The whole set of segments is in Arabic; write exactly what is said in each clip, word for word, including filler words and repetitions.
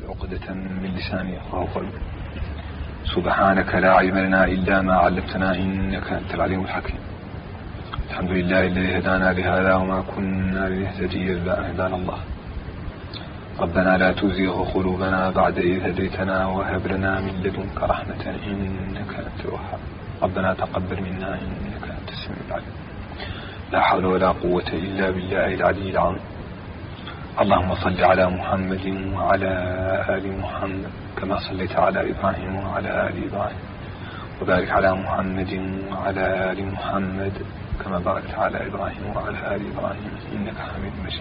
عقدة من لساني يفقهوا قولي. سبحانك لا علم لنا إلا ما علمتنا إنك أنت العليم الحكيم. الحمد لله الذي هدانا لهذا وما كنا لنهتدي لولا أن هدانا الله. ربنا لا تزغ قلوبنا بعد إذ هديتنا وهب لنا من لدنك رحمة إنك أنت الوهاب. ربنا تقبل منا إنك أنت السميع العليم. لا حول ولا قوة إلا بالله العلي العظيم. اللهم صل على محمد وعلى آل محمد كما صليت على إبراهيم وعلى آل إبراهيم، وبارك على محمد وعلى آل محمد كما باركت على إبراهيم وعلى آل إبراهيم إنك حميد مجيد.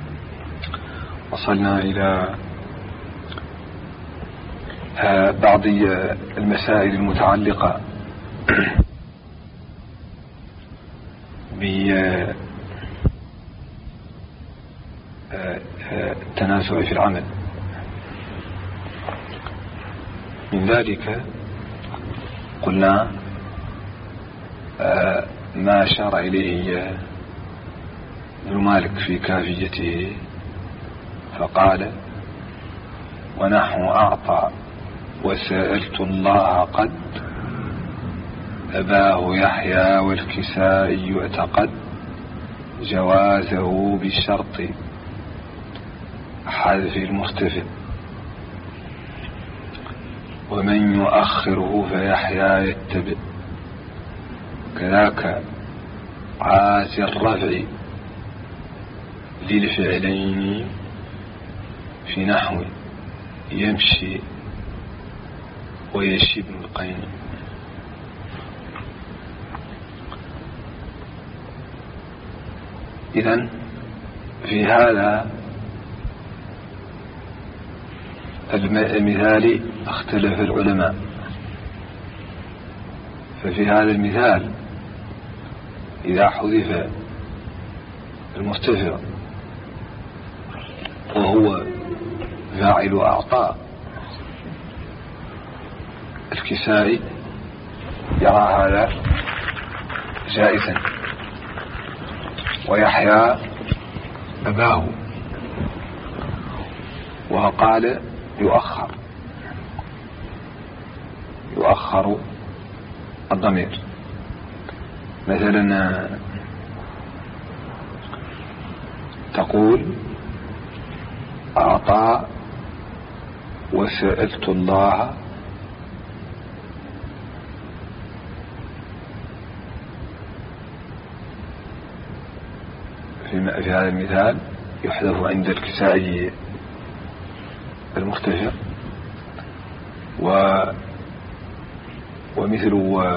وصلنا إلى بعض المسائل المتعلقة بالتنازع في العمل. من ذلك قلنا ما أشار إليه ابن مالك في كافيته فقال: ونحو أعطى وسألت الله قد أباه يحيى والكسائي اعتقد جوازه بالشرط حذف المرتفع، ومن يؤخره فيحيى يتبع، كذاك عاز الرفع للفعلين في نحو يمشي ويشي ابن القيم. إذن في هذا المثال اختلف العلماء. ففي هذا المثال إذا حذف المرتفع وهو فاعل أعطى، الكسائي يرى هذا جائزا، ويحيى أباه وقال يؤخر يؤخر الضمير. مثلا تقول: أعطى وسألت الله في, في هذا المثال يحذف عند الكسائي المرتفع، و ومثل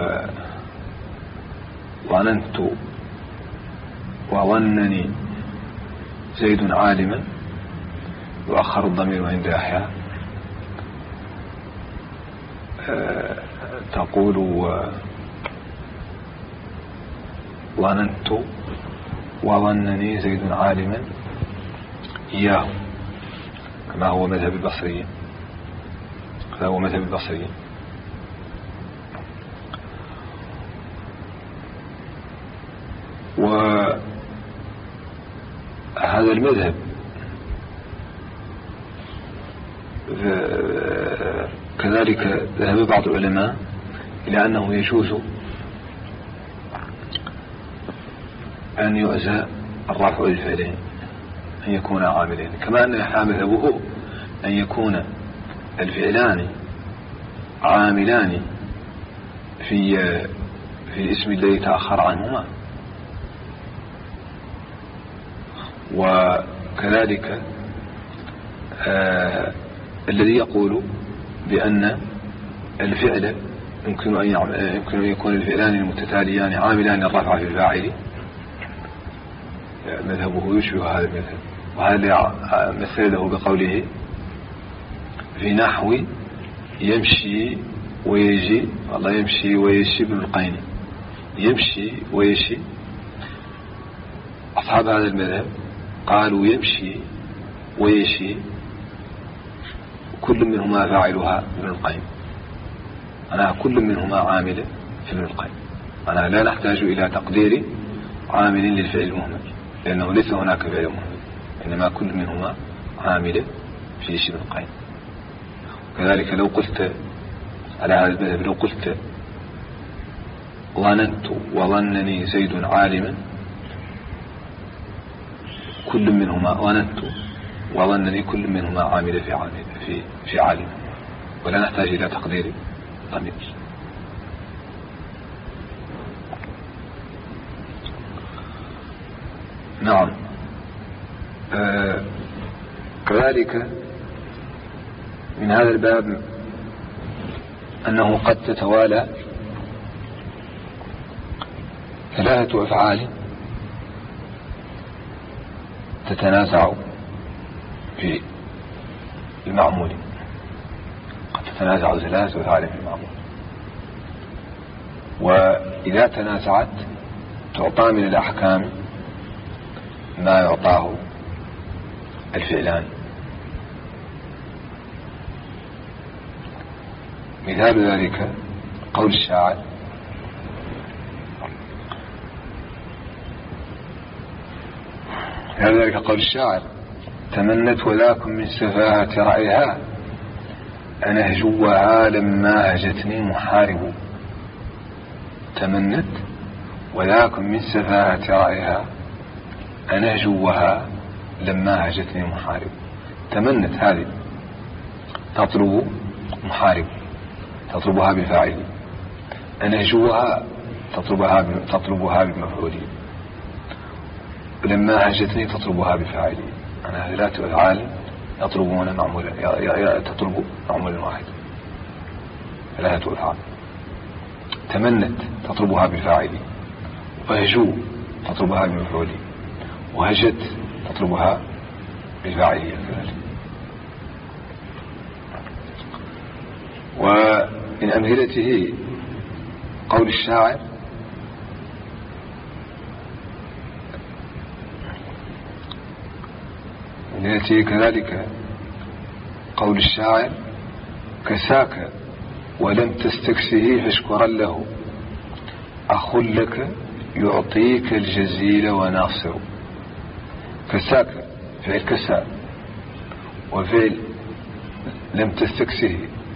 ظننت وظنني زيد عالما يؤخر الضمير عند يحيى. تقول ظننت وظنني زيد عالما إياه، كما هو مذهب البصريين كما هو مذهب البصريين. وهذا المذهب كذلك ذهب بعض العلماء إلى أنه يجوز أن يعزى الرفع للفعلين، أن يكون عاملين، كما أن يحيى مذهبه أن يكون الفعلان عاملان في في الاسم الذي تأخر عنهما. وكذلك آه الذي يقول بأن الفعل يمكن أن يمكن أن يكون الفعلان المتتاليان عاملان الرفع في الفاعل، مذهبه يشبه هذا المذهب. وهذا مثله بقوله: في نحو يمشي ويجي، والله يمشي ويشي ابن القيم. يمشي ويشي، أصحاب هذا المذهب قالوا يمشي ويشي كل منهما فاعلها ابن القيم، أنا كل منهما عامل في ابن القيم. أنا لا نحتاج إلى تقدير عامل للفعل المهمل، لأنه ليس هناك فعل مهمل، إنما كل منهما عامل في ابن القيم. كذلك لو قلت على هذا المذهب لو قلت ظننت وظنني زيد عالما، كل منهما ظننت وظنني كل منهما عامل في عامل في في عالم، ولا نحتاج إلى تقدير ضمير. نعم. آه كذلك من هذا الباب أنه قد تتوالى ثلاثة أفعال تتنازع في المعمول، قد تتنازع ثلاثة أفعال في المعمول، وإذا تنازعت تعطى من الأحكام ما يعطاه الفعلان. مثال ذلك قول الشاعر: مثال ذلك قول الشاعر: تمنت ولاكم من سفاهة رأيها أنهجوها لما هجتني محارب. تمنت ولاكم من سفاهة رأيها أنهجوها لما هجتني محارب. تمنت هذه تطلب محارب، تطلبها بفاعل. أنهجوها تطلبها تطلبها بمفعول. لما هجتني تطلبها بفاعل. أنا ثلاثة أفعال يطلبون معمولا، تطلب معمولا واحد. ثلاثة أفعال. تمنت تطلبها بفاعل، وهجو تطلبها بمفعول، وهجت تطلبها بالفاعلية كذلك. ومن أمثلته قول الشاعر: من أمثلته كذلك قول الشاعر: كساك ولم تستكسه فاشكرا له، أخ لك يعطيك الجزيل وناصر. كساك فعل كسا، وفعل لم تستكسه،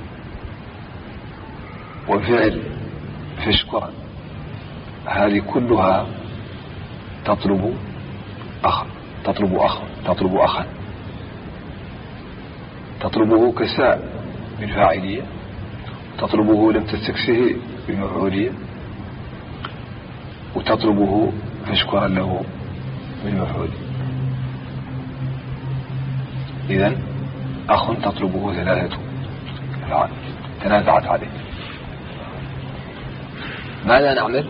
وفعل فاشكرا. هذه كلها تطلب أخ تطلب أخ تطلب أخا. تطلبه كساء بالفاعلية، تطلبه لم تستكسه بالمفعولية، وتطلبه فاشكرا له بالمفعول. إذن أخ تطلبه ثلاثة أفعال تنازعت عليه. ماذا نعمل؟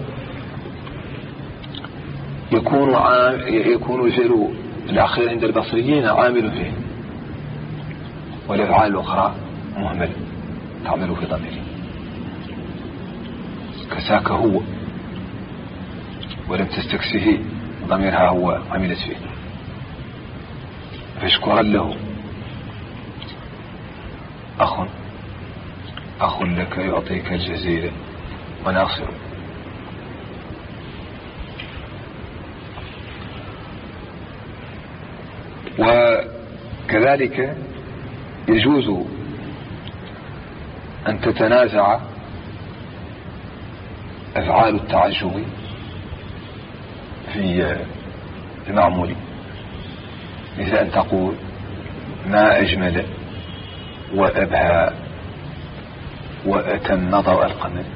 يكون عام يكون الفعل الأخير عند البصريين عامل فيه، والأفعال الأخرى مهمل تعمل في ضميره. كساك هو، ولم تستكسه ضميرها هو عملت فيه. فاشكرا له أخ أخ لك يعطيك الجزيل وناصر. وكذلك يجوز أن تتنازع أفعال التعجب في المعمول، مثل أن تقول: ما أجمل وأبهى وأتم ضوء القمر.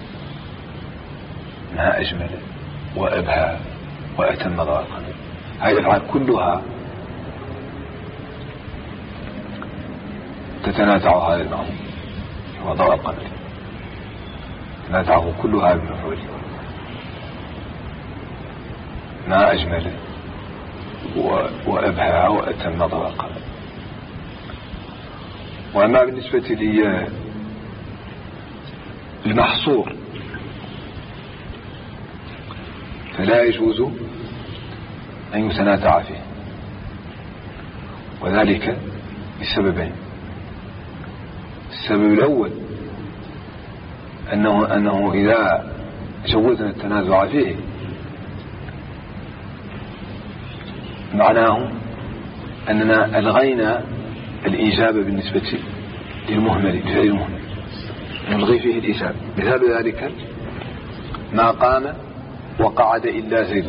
ما أجمل وأبهى وأتم ضوء القمر. هذه الأفعال كلها تتنازع هذا المعمول وضوء القمر، تتنازعه كلها بالمفعول. ما أجمل وأبهى وأتم ضوء القمر. وأما بالنسبة للمحصور فلا يجوز أن يتنازع فيه، وذلك لسببين. السبب الأول أنه, أنه إذا جوزنا التنازع فيه معناه أننا ألغينا الإجابة بالنسبة للمهمل بفعل المهمل نلغي فيه الإيساب. مثال ذلك ما قام وقعد إلا زيد.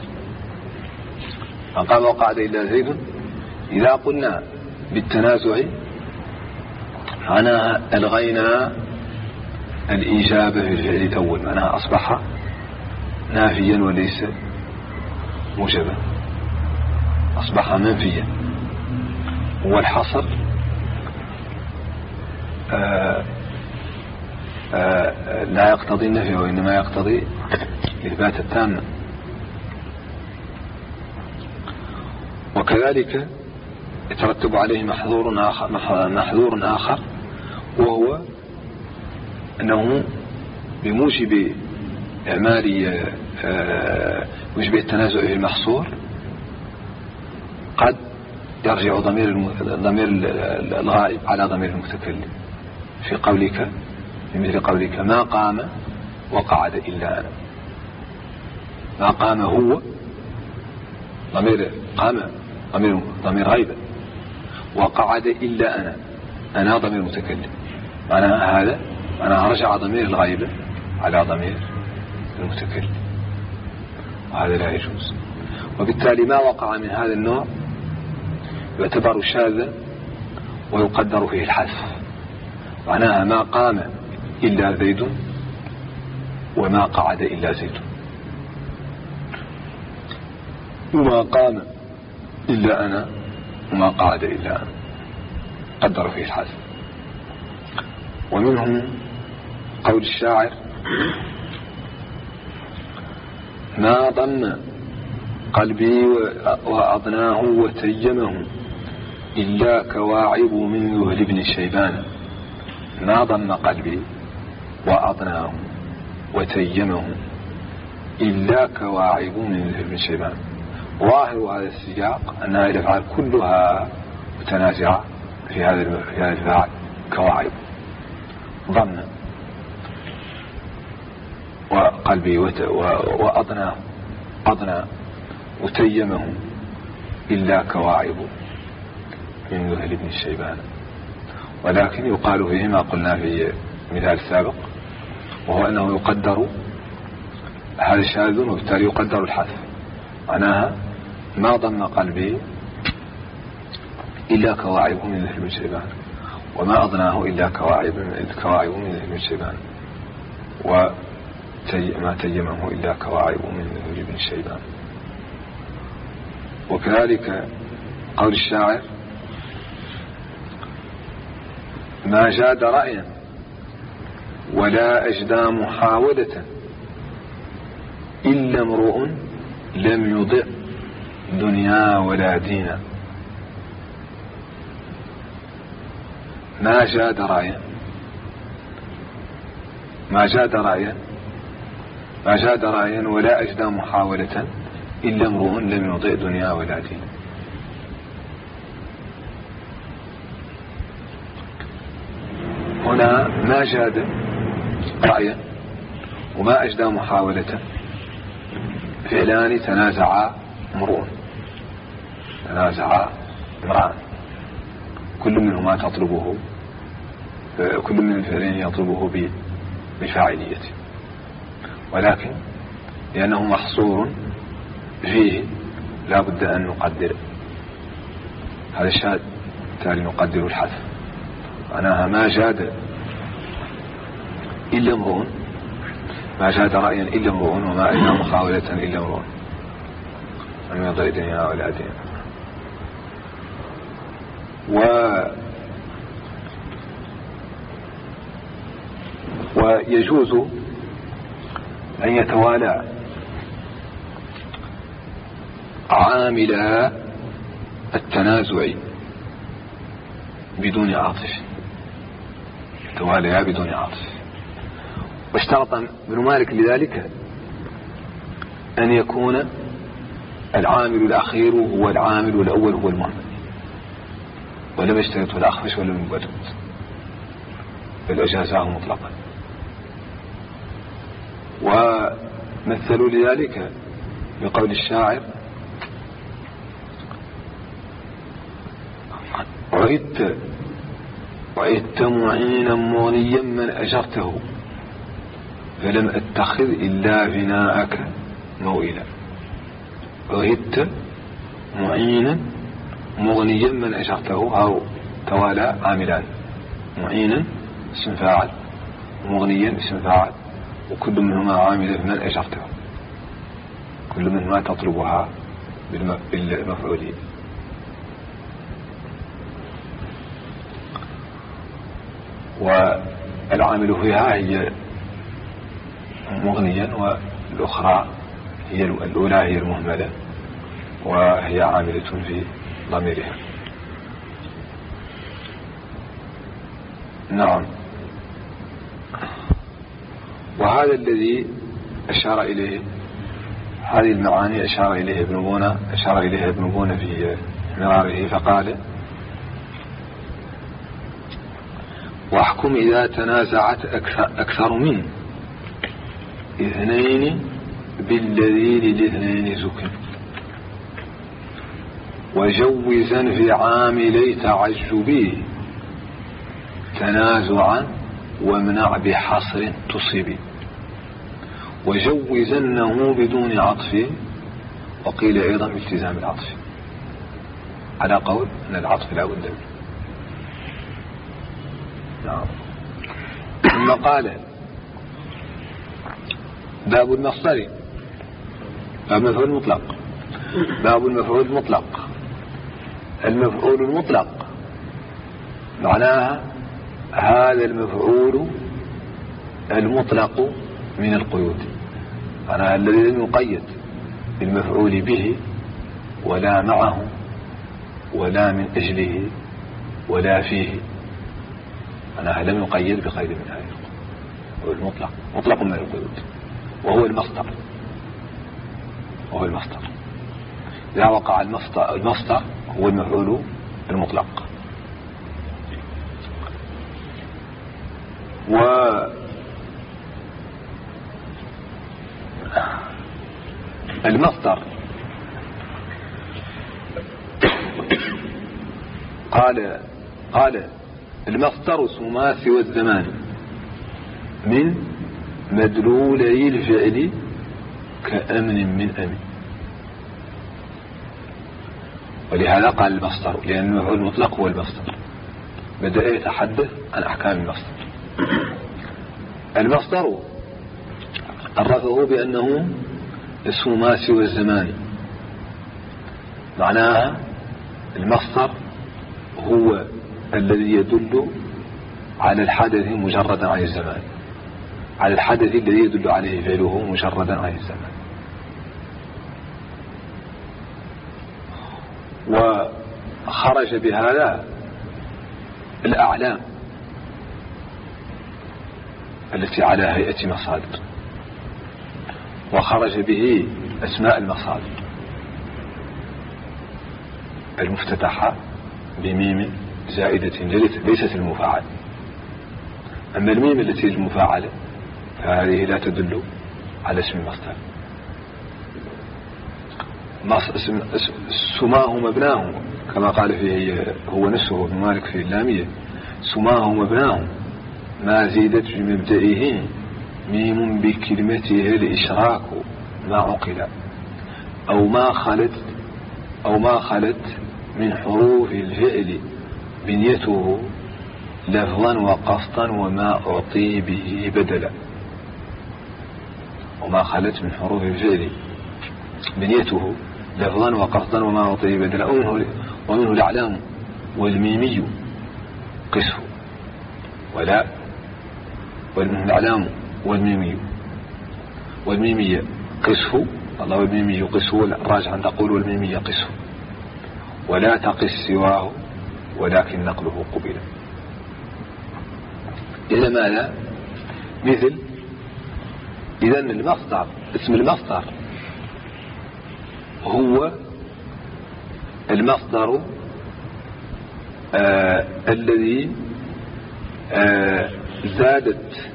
ما قام وقعد إلا زيد إذا قلنا بالتنازع معناها ألغينا الإجابة في الفعل الأول، معناها أصبح نافيا وليس موجبا، أصبح منفيا. والحصر آآ آآ لا يقتضي النفي وإنما يقتضي إثبات التامة. وكذلك يترتب عليه محظور آخر, محظور آخر وهو أنه بموجب إعمال موجب التنازع في المحصور قد يرجع ضمير ضمير الغائب على ضمير المتكلم في قولك في مثل قولك ما قام وقعد إلا أنا. ما قام هو ضمير قام ضمير ضمير غيبة، وقعد إلا أنا أنا ضمير متكلم، معناها هذا معناها رجع ضمير الغيبة على ضمير المتكلم، وهذا لا يجوز. وبالتالي ما وقع من هذا النوع يعتبر شاذا ويقدر فيه الحذف، معناها ما قام إلا زيد وما قعد إلا زيد، وما قام إلا أنا وما قعد إلا أنا، قدر فيه الحذف. ومنهم قول الشاعر ما ضم قلبي وأضناه وتيمه إلا كواعب من ذهل بن شيبان. ما ضم قلبي وأضناه وتيمه إلا كواعب من ذهل بن شيبان. ظاهر هذا السياق أنها الأفعال كلها متنازعة في هذا الفعل كواعب، ضم وقلبي وأضناه أضنى وتيمه إلا كواعب من ذهل بن الشيبان. ولكن يقال فيه ما قلنا في مثال السابق، وهو أنه يقدر هذا شاذ وبالتالي يقدر الحذف، معناها ما ضم قلبي إلا كواعب من ذهل بن الشيبان، وما أضناه إلا كواعب كواعب من ذهل بن الشيبان، وما تيمه إلا كواعب من ذهل بن الشيبان. وكذلك قول الشاعر ما جاد رأيا ولا أجدى محاولة إلا امرؤ لم يضع دنيا ولا دينا. ما جاد رأيا ما جاد رأيا ما جاد رأيا ولا أجدى محاولة إلا امرؤ لم يضع دنيا ولا دينا. هنا ما جاد رأيا وما أجدى محاولة فعلان تنازعا امرؤ تنازعا امرأان، كل منهما تطلبه كل من الفعلين يطلبه بفاعلية، ولكن لأنه محصور فيه لا بد أن نقدر هذا الشاذ، بالتالي نقدر الحذف، معناها ما جاد إلا امرؤ ما جاد رأيا إلا امرؤ وما أجدى محاولة إلا امرؤ أن يضع دنيا ولا دين. و ويجوز أن يتوالى عامل التنازع بدون عاطف، يتوالى بدون عاطف. واشترط ابن مالك لذلك أن يكون العامل الأخير هو العامل والأول هو المهمل، ولم يشترطه الأخفش ولم يبدد، بل أجازاه مطلقا. ومثلوا لذلك بقول الشاعر عرضت وعدت معينا مغنيا من أجرته فلم أتخذ إلا بناءك موئلا. وعدت معينا مغنيا من أجرته، أو توالى عاملان، معينا اسم فاعل ومغنيا اسم فاعل، وكل منهما عامل من أجرته، كل منهما تطلبها بالمفعولين. والعامل فيها هي مغنيا، والأخرى هي الأولى هي المهملة وهي عاملة في ضميرها. نعم. وهذا الذي أشار إليه، هذه المعاني أشار إليه ابن بونة أشار إليه ابن بونة في مراره، فقال: واحكم إذا تنازعت أكثر, أكثر من اثنين بالذي للاثنين زكن، وجوزا في عاملي تعجبي تنازعا وامنع بحصر تصيبي، وجوزنه بدون عطف، وقيل أيضا التزام العطف، على قول أن العطف لا بد منه. نعم. ثم قال: باب المصدر، باب المفعول المطلق. باب المفعول المطلق. المفعول المطلق معناها هذا المفعول المطلق من القيود، معناها الذي لم يقيد بالمفعول به ولا معه ولا من أجله ولا فيه، معناها لم يقيد بقيد من هذه، هو المطلق، مطلق من القيود، وهو المصدر، وهو المصدر. إذا وقع المصدر، المصدر هو المفعول المطلق. و المصدر قال قال المصدر ثلاثي والزمان من مدلولي الفعل كأمن من أمن. ولهذا قال المصدر، لأن المفعول المطلق هو المصدر. بدأ يتحدث عن أحكام المصدر. المصدر عرفه بأنه اسم ما سوى الزمان، معناها المصدر هو الذي يدل على الحدث مجردا عن الزمان، على الحدث الذي يدل عليه فعله مجردا عن الزمان. وخرج بهذا الأعلام التي على هيئة مصادر، وخرج به أسماء المصادر المفتتحة بميم زائدة ليست المفاعل. أما الميم التي المفاعلة فهذه لا تدل على اسم المصدر. سماه مبناه كما قال فيه هو نفسه ابن مالك في اللامية: سماه مبناه ما زيدت بمبدئه ميم بكلمته الإشراك ما عقل، أو ما خلت أو ما خلت من حروف الفعل بنيته لفظا وقصدا وما أعطي به بدلا. وما خلت من حروف الفعل بنيته لفظا وقصدا وما أعطي به بدلا. ومنه, ومنه الأعلام والميمي قسه ولا، ومنه الأعلام والميمي والميمية قسه الله، والميمي قسه، الراجح أن تقول والميمي قسه، ولا تقس سواه ولكن نقله قبل. إذا ماذا؟ مثل إذا المصدر، اسم المصدر هو المصدر آه الذي آه زادت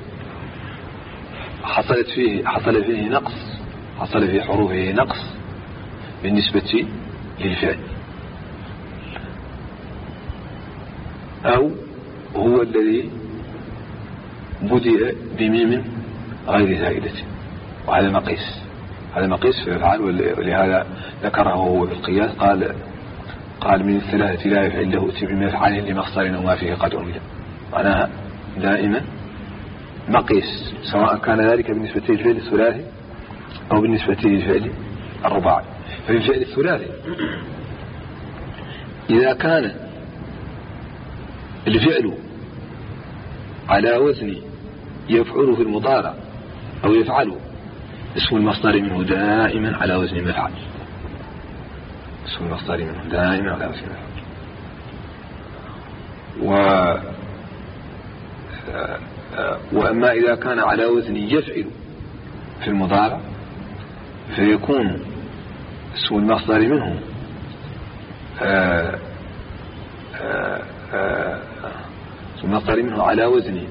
حصلت فيه حصل فيه نقص حصل في حروفه نقص بالنسبة للفعل، أو هو هو الذي بدأ بميم غير زائدة، وهذا مقيس، هذا مقيس في الأفعال، ولهذا ذكره هو في القياس. قال قال من الثلاثة لا يفعل له أتي بمفعل لمصدر وما فيه قد عمل، معناها دائما مقيس، سواء كان ذلك بالنسبة للفعل الثلاثي أو بالنسبة للفعل الرباعي. ففي الفعل الثلاثي إذا كان الفعل على وزن يفعل في المضارع أو يفعل، اسم المصدر منه دائما على وزن مفعل، اسم المصدر منه دائما على وزن مفعل. و وأما إذا كان على وزن يفعل في المضارع فيكون اسم المصدر منه آآ آآ آآ اسم المصدر منه على وزن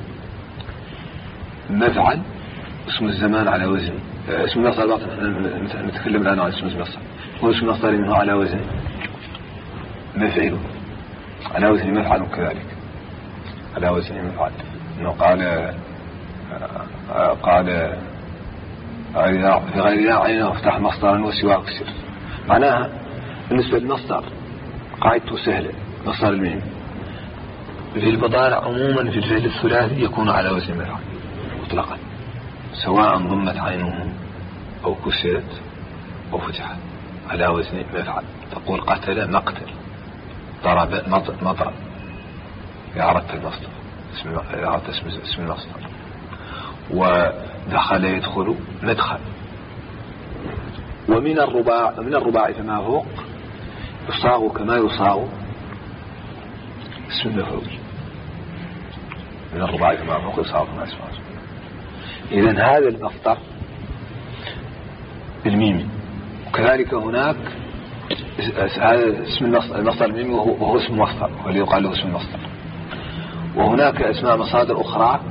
مفعل، اسم الزمان على وزن اسم المصدر. نتكلم الآن عن اسم المصدر. هو اسم المصدر منه على وزن مفعل، على وزن مفعل كذلك، على وزن مفعل. إنه قال قال في غير ذا عينه افتح مصدرا وسواه كسر. معناها بالنسبة للمصدر قاعدته سهلة، مصدر الميم في المضارع عموما في الفعل الثلاثي يكون على وزن مفعل مطلقا، سواء ضمت عينه أو كسرت أو فتحت، على وزن مفعل. تقول قتل مقتل، ضرب مضرب، إذا أردت المصدر إذا أردت اسم المصدر. ودخل يدخل مدخل. ومن الرباع من الرباع فما فوق يصاغ كما يصاغ اسم المفعول. من الرباع فما فوق يصاغ كما يصاغ. إذن هذا المصدر بالميم. وكذلك هناك هذا اسم المصدر الميم وهو اسم المصدر، واللي يقال له اسم المصدر. وهناك أسماء مصادر أخرى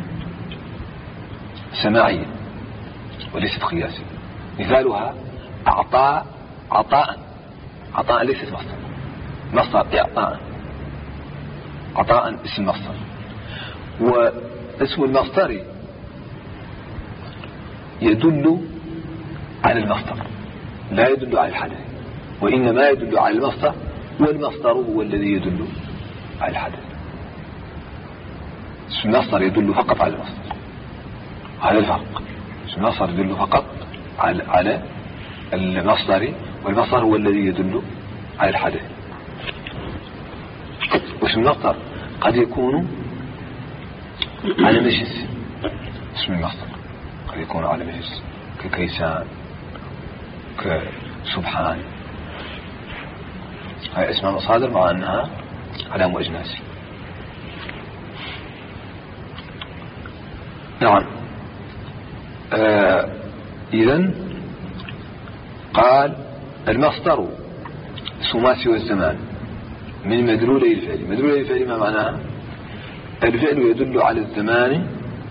سماعية وليست قياسية. مثالها أعطاء، عطاء، عطاء ليست مصدر، مصدر إعطاء، عطاء اسم مصدر. واسم المصدر يدل على المصدر لا يدل على الحدث، وإنما يدل على المصدر، والمصدر هو الذي يدل على الحدث. اسم المصدر يدل فقط على المصدر، هذا الفرق. اسم المصدر يدل فقط على على المصدر، والمصدر هو الذي يدل على الحدث. واسم المصدر قد يكون على مجلس، اسم المصدر قد يكون على مجلس ككيسان، كسبحان، هاي اسماء مصادر مع أنها علامة أجناسي. نعم. آه إذن قال المصدر اسم ما سوى الزمان من مدلولي الفعل. مدلولي الفعل ما معناها؟ الفعل يدل على الزمان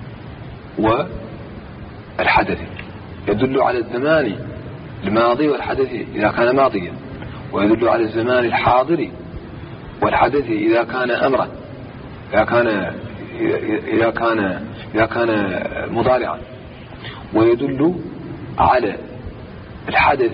والحدث، يدل على الزمان الماضي والحدث إذا كان ماضيا، ويدل على الزمان الحاضر والحدث إذا كان أمرا، إذا كان إذا كان إذا كان مضارعا، ويدل على الحدث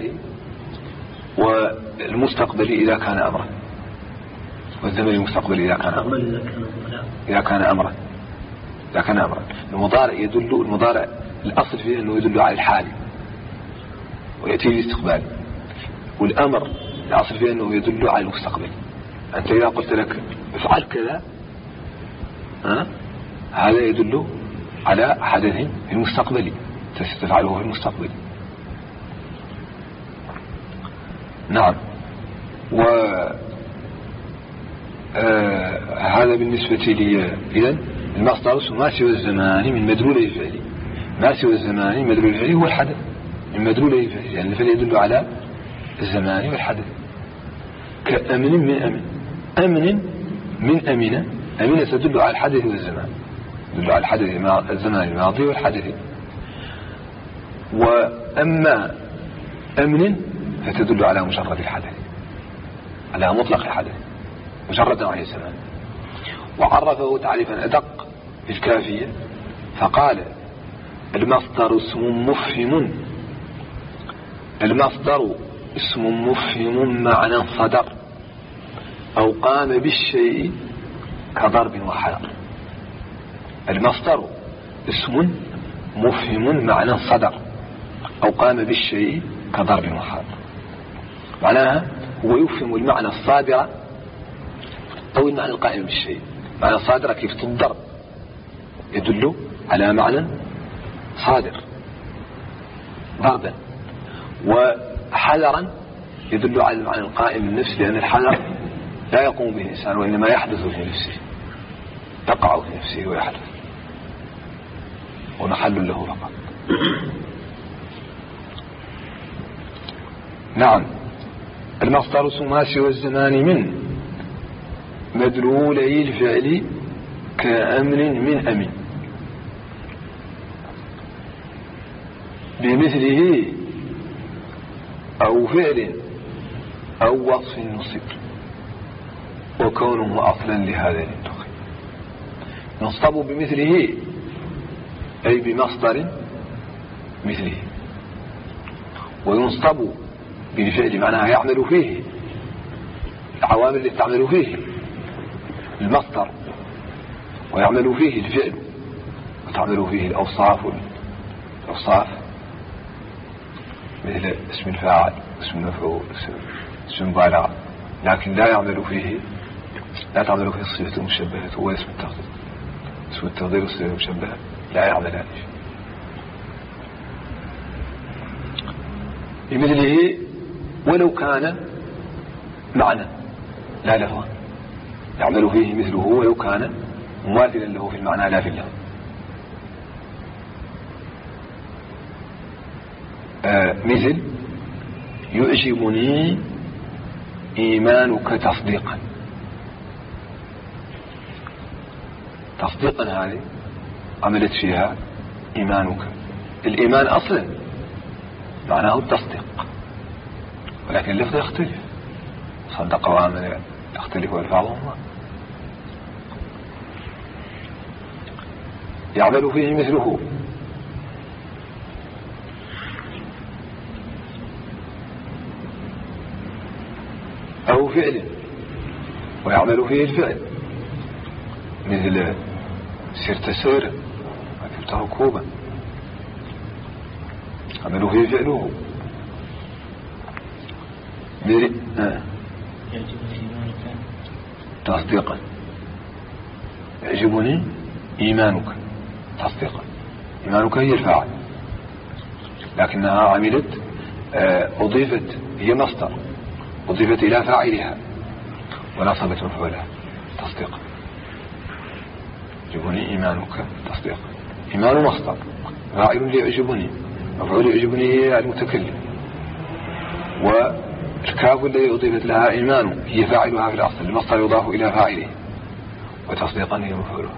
والمستقبل إذا كان أمرا، والزمن المستقبل إذا كان أمرا، إذا كان أمرا إذا كان أمرا. المضارع يدل، المضارع الأصل فيه أنه يدل على الحال ويأتي الاستقبال، والأمر الأصل فيه أنه يدل على المستقبل. أنت إذا قلت لك افعل كذا، ها؟ هذا يدل على حدث المستقبلي ستفعله في المستقبل. نعم. و آه هذا بالنسبة لي. إذن المصدر ما سوى الزمان من مدلول الفعل، ما سوى الزمان من مدلول الفعل هو الحدث من مدلول الفعل، يعني الفعل يدل على الزمان والحدث. كأمن من أمن، أمن من أمنة، أمنة تدل على الحدث والزمان، تدل على الحدث الزمان الماضي والحدث. وأما أمن فتدل على مجرد الحدث، على مطلق الحدث مجرد عن الزمان. وعرفه تعريفا أدق في الكافية فقال المصدر اسم مفهم المصدر اسم مفهم معنى صدر أو قام بالشيء كضرب وحلق. المصدر اسم مفهم معنى صدر أو قام بالشيء كضرب وحلق. معناها هو يفهم المعنى الصادر أو المعنى القائم بالشيء. معنى الصادر كيف الضرب يدل على معنى صادر ضربا، وحذرا يدل على المعنى القائم بالنفس، لأن الحذر لا يقوم به الإنسان وإنما يحدث في نفسه، يقع في نفسه ويحدث ونحل له فقط. نعم. المصدر الثلاثي والزمان من مدلولي الفعل كأمر من أمن بمثله أو فعل أو وصف نصب وكونه أصلا لهذا الانتقال. ينصب بمثله أي بمصدر مثله، وينصب بالفعل معناها يعمل فيه العوامل التي تعمل فيه المصدر، ويعمل فيه الفعل وتعمل فيه الأوصاف الأوصاف مثل اسم الفاعل اسم المفعول اسم المبالغة، لكن لا يعمل فيه لا تعمل فيه الصفة المشبهة هو اسم التقدير. اسم التقدير والصفة المشبهة لا يعملان بمثله ولو كان معنى لا لفظا، يعمل فيه مثله ولو كان مماثلا له في المعنى لا في اللفظ. آه مثل يعجبني إيمانك تصديقا. تصديقا هذه عملت فيها إيمانك. الإيمان أصلا معناه التصديق، ولكن اللفظ يختلف، صدق وآمن يختلف ألفاظهما. يعمل فيه مثله أو فعل ويعمل فيه الفعل مثل سرت سيرا ركبت ركوبا يعمل فيه فعله. آه. تصديقا يعجبني إيمانك تصديقا. إيمانك هي الفاعل، لكنها عملت أضيفت هي مصدر أضيفت إلى فاعلها ونصبت مفعولها تصديقا. يعجبني إيمانك تصديقا. إيمان مصدر فاعل ليعجبني، مفعول يعجبني هي المتكلم، والكاف الذي أضيفت لها إيمان هي فاعلها في الأصل، المصدر يضاف إلى فاعله، وتصديقا هي مفعولها.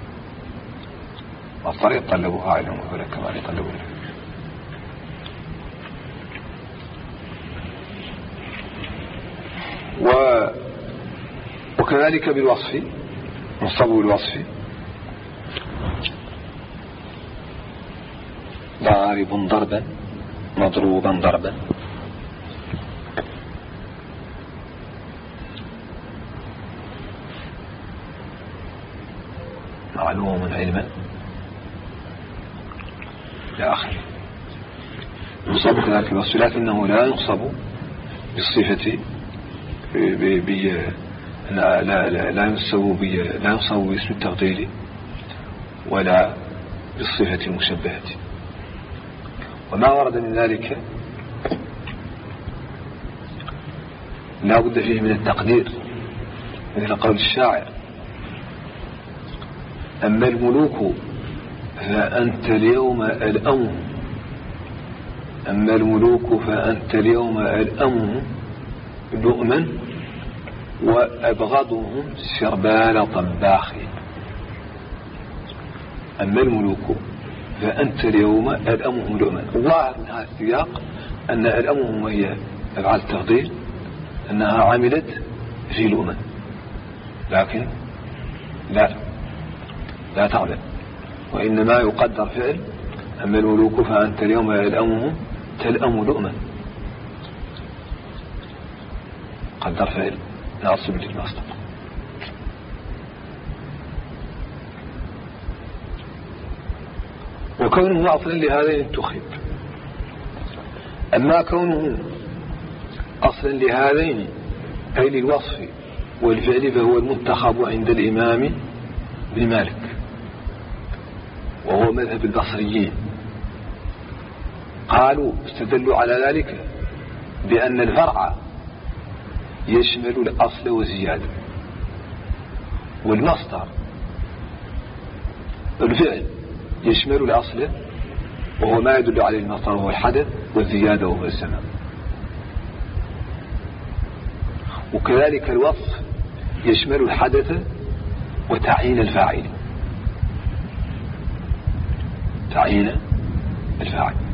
مصدر يطلب فاعله مفعولا كما يطلب الفعل. و... وكذلك بالوصف نصب بالوصف ضارب ضربا مضروبا ضربا. معلوم علما إلى آخره. ينصب كذلك بالوصف، لكنه لا ينصب بالصفة ب ب لا لا لا ينصب ب لا ينصب باسم التفضيل ولا بالصفة المشبهة. وما ورد من ذلك لا بد فيه من التقدير، مثل قول الشاعر: أما الملوك فأنت اليوم الأم أما الملوك فأنت اليوم الأم لؤما وأبغضهم سربال طباخ. أما الملوك فأنت اليوم الأمهم لؤما. الظاهر من هذا السياق أن الأمهم هي أفعال التفضيل أنها عملت في لؤما، لكن لا لا تعلم، وإنما يقدر فعل. أما الملوك فأنت اليوم يلأمه تلأم لؤما، قدر فعل ناصب للمصدر. وكونه أصلا لهذين انتخب. أما كونه أصلا لهذين أي للوصف والفعل فهو المنتخب عند الإمام بن مالك، وهو مذهب البصريين. قالوا استدلوا على ذلك بأن الفرع يشمل الأصل والزيادة، والمصدر الفعل يشمل الأصل وهو ما يدل عليه المصدر وهو الحدث، والزيادة وهو الزمان. وكذلك الوصف يشمل الحدث وتعيين الفاعل، تعيين الفاعل.